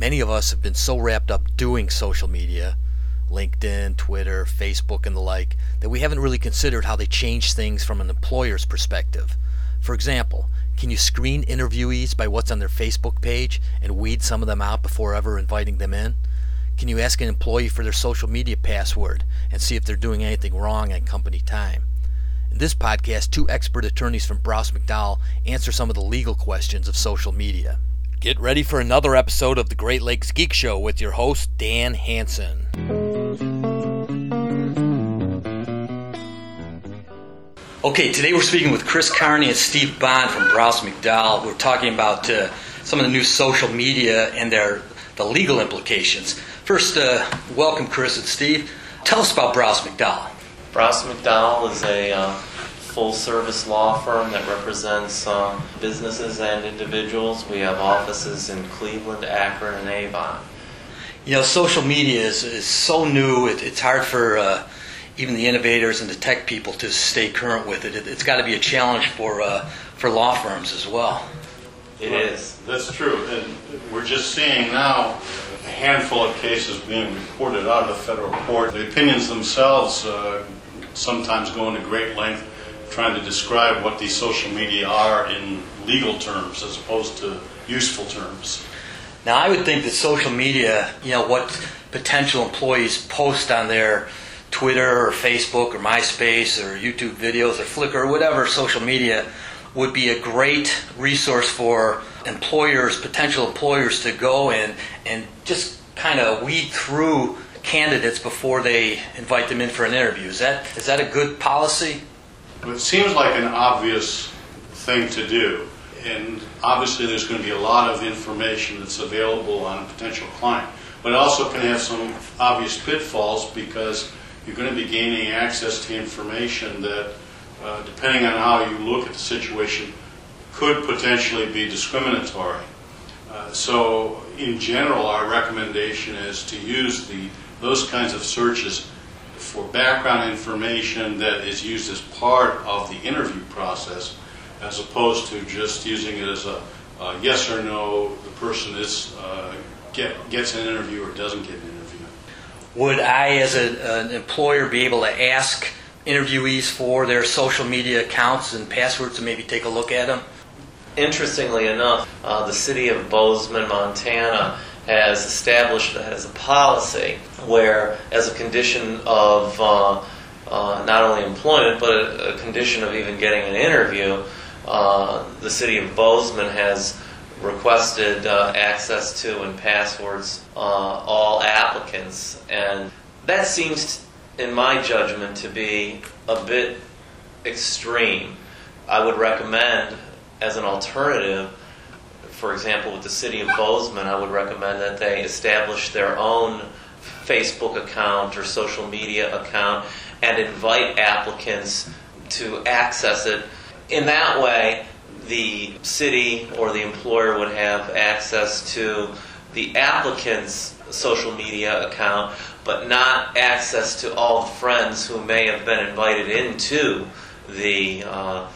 Many of us have been so wrapped up doing social media, LinkedIn, Twitter, Facebook, and the like, that we haven't really considered how they change things from an employer's perspective. For example, can you screen interviewees by what's on their Facebook page and weed some of them out before ever inviting them in? Can you ask an employee for their social media password and see if they're doing anything wrong on company time? In this podcast, two expert attorneys from Brouse McDowell answer some of the legal questions of social media. Get ready for another episode of the Great Lakes Geek Show with your host, Dan Hansen. Okay, today we're speaking with Chris Carney and Steve Bond from Brouse McDowell. We're talking about some of the new social media and the legal implications. First, welcome Chris and Steve. Tell us about Brouse McDowell. Brouse McDowell is a full-service law firm that represents businesses and individuals. We have offices in Cleveland, Akron, and Avon. You know, social media is so new, it's hard for even the innovators and the tech people to stay current with it. It's got to be a challenge for law firms as well. It is. That's true. And we're just seeing now a handful of cases being reported out of the federal court. The opinions themselves sometimes go into great length trying to describe what these social media are in legal terms as opposed to useful terms. Now, I would think that social media, what potential employees post on their Twitter or Facebook or MySpace or YouTube videos or Flickr or whatever social media would be a great resource for employers, potential employers, to go in and just kind of weed through candidates before they invite them in for an interview. Is that a good policy? It seems like an obvious thing to do, and obviously there's going to be a lot of information that's available on a potential client, but it also can have some obvious pitfalls because you're going to be gaining access to information that, depending on how you look at the situation, could potentially be discriminatory. So in general, our recommendation is to use those kinds of searches for background information that is used as part of the interview process, as opposed to just using it as a yes or no, the person gets an interview or doesn't get an interview. Would I, as an employer, be able to ask interviewees for their social media accounts and passwords and maybe take a look at them? Interestingly enough, the city of Bozeman, Montana, has established that as a policy where, as a condition of not only employment, but a condition of even getting an interview, the city of Bozeman has requested access to and passwords all applicants. And that seems, in my judgment, to be a bit extreme. I would recommend, as an alternative, for example, with the city of Bozeman, I would recommend that they establish their own Facebook account or social media account and invite applicants to access it. In that way, the city or the employer would have access to the applicant's social media account, but not access to all the friends who may have been invited into the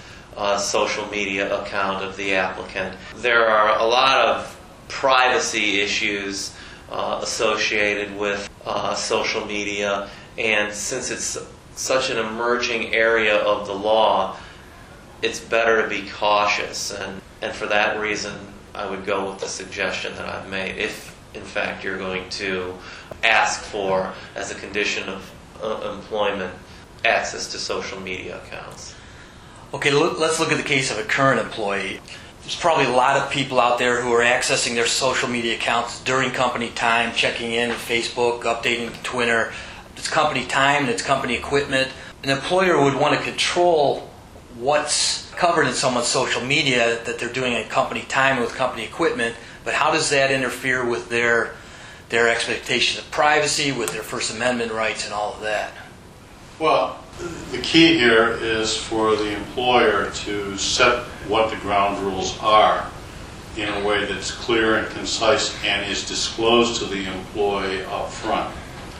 social media account of the applicant. There are a lot of privacy issues associated with social media, and since it's such an emerging area of the law, it's better to be cautious, and for that reason I would go with the suggestion that I've made, if in fact you're going to ask for, as a condition of employment, access to social media accounts. Okay, let's look at the case of a current employee. There's probably a lot of people out there who are accessing their social media accounts during company time, checking in with Facebook, updating Twitter. It's company time and it's company equipment. An employer would want to control what's covered in someone's social media that they're doing at company time with company equipment, but how does that interfere with their expectations of privacy, with their First Amendment rights and all of that? Well, the key here is for the employer to set what the ground rules are in a way that's clear and concise and is disclosed to the employee up front.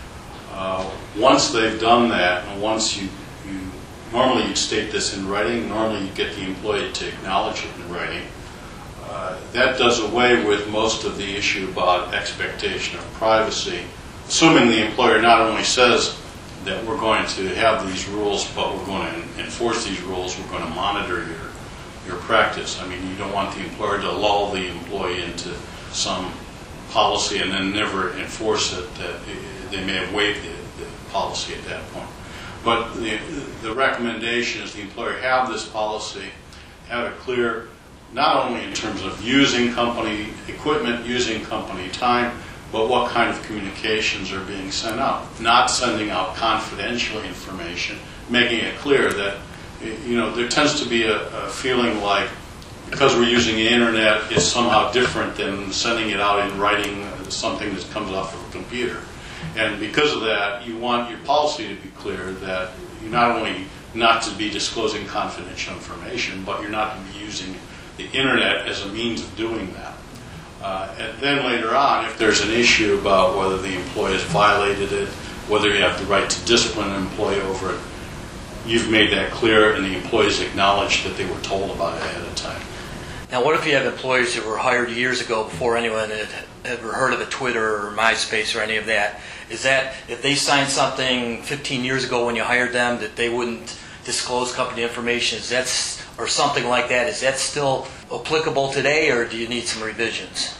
Once they've done that, and once you normally you'd state this in writing, normally you get the employee to acknowledge it in writing. That does away with most of the issue about expectation of privacy, assuming the employer not only says that we're going to have these rules, but we're going to enforce these rules, we're going to monitor your practice. I mean, you don't want the employer to lull the employee into some policy and then never enforce it. They may have waived the policy at that point. But the recommendation is the employer have this policy, have it clear, not only in terms of using company equipment, using company time, but what kind of communications are being sent out. Not sending out confidential information, making it clear that, there tends to be a feeling like because we're using the internet, it's somehow different than sending it out in writing something that comes off of a computer. And because of that, you want your policy to be clear that you're not only not to be disclosing confidential information, but you're not to be using the internet as a means of doing that. And then later on, if there's an issue about whether the employee has violated it, whether you have the right to discipline an employee over it, you've made that clear and the employees acknowledge that they were told about it ahead of time. Now, what if you have employees who were hired years ago before anyone had ever heard of a Twitter or MySpace or any of that? Is that if they signed something 15 years ago when you hired them that they wouldn't disclose company information, or something like that, is that still applicable today, or do you need some revisions?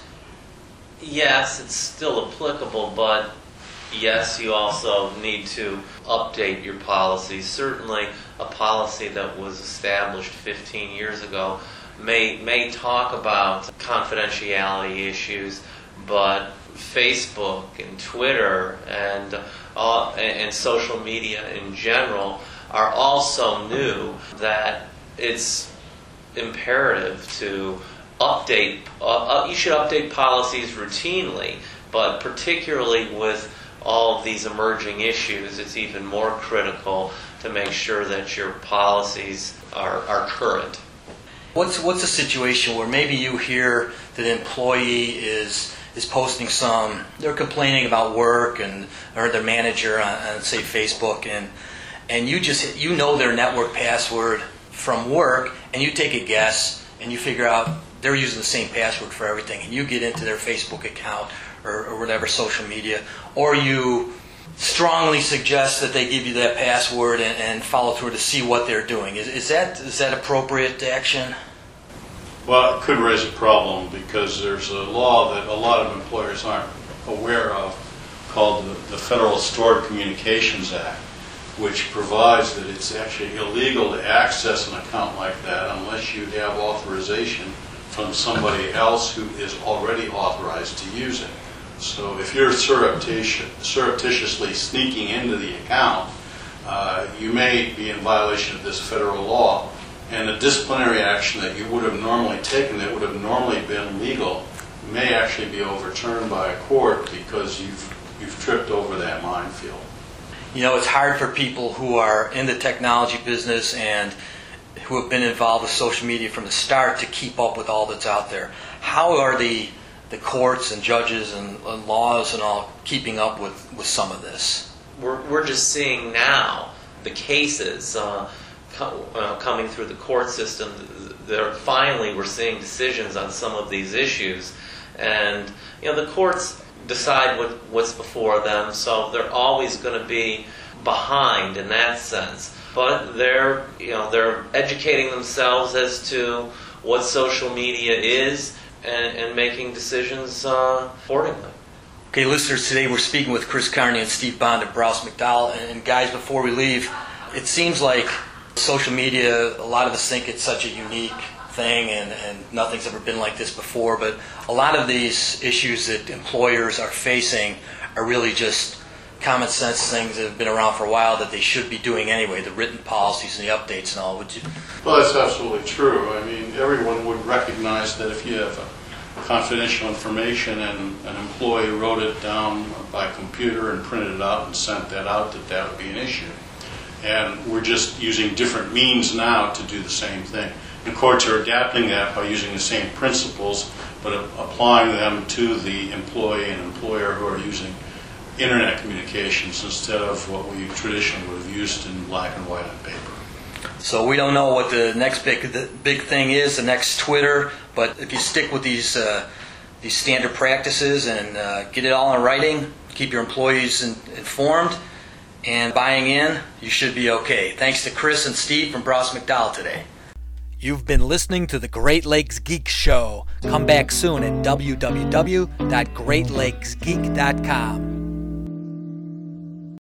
Yes, it's still applicable, but yes, you also need to update your policy. Certainly, a policy that was established 15 years ago may talk about confidentiality issues, but Facebook and Twitter and social media in general are also new, that it's imperative to update. You should update policies routinely, but particularly with all of these emerging issues, it's even more critical to make sure that your policies are current. What's a situation where maybe you hear that an employee is posting they're complaining about work or their manager on say Facebook, and you know their network password from work, and you take a guess and you figure out they're using the same password for everything, and you get into their Facebook account or whatever social media, or you strongly suggest that they give you that password and follow through to see what they're doing. Is that appropriate action? Well, it could raise a problem because there's a law that a lot of employers aren't aware of called the Federal Stored Communications Act, which provides that it's actually illegal to access an account like that unless you have authorization from somebody else who is already authorized to use it. So if you're surreptitiously sneaking into the account, you may be in violation of this federal law, and a disciplinary action that you would have normally taken that would have normally been legal may actually be overturned by a court because you've tripped over that minefield. It's hard for people who are in the technology business and who have been involved with social media from the start to keep up with all that's out there. How are the courts and judges and laws and all keeping up with some of this? We're just seeing now the cases coming through the court system. Finally, we're seeing decisions on some of these issues, and the courts decide what's before them, so they're always going to be behind in that sense. But they're educating themselves as to what social media is and making decisions accordingly. Okay, listeners, today we're speaking with Chris Carney and Steve Bond at Browse McDowell. And guys, before we leave, it seems like social media, a lot of us think it's such a unique thing and nothing's ever been like this before, but a lot of these issues that employers are facing are really just common sense things that have been around for a while that they should be doing anyway, the written policies and the updates and all. Would you? Well, that's absolutely true. I mean, everyone would recognize that if you have confidential information and an employee wrote it down by computer and printed it out and sent that out, that would be an issue. And we're just using different means now to do the same thing. And courts are adapting that by using the same principles, but applying them to the employee and employer who are using internet communications instead of what we traditionally would have used in black and white on paper. So we don't know what the next big thing is, the next Twitter, but if you stick with these standard practices and get it all in writing, keep your employees informed and buying in, you should be okay. Thanks to Chris and Steve from Bross McDowell today. You've been listening to the Great Lakes Geek Show. Come back soon at www.greatlakesgeek.com.